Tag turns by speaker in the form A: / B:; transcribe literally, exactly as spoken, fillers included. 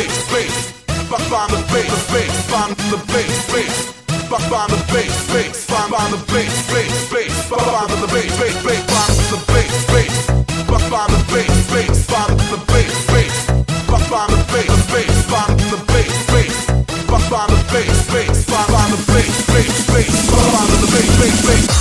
A: bass, bass. Find the bass, bass. Find the bass, bass. Find the bass, bass. Find the bass, bass, bass. Find the bass, bass, bass. Find the bass, bass. Find the bass, bass. Find the bass, bass. Find the bass, bass. Find the bass, bass. Find the bass, bass. Find the bass, bass, bass. Find the bass, bass, bass.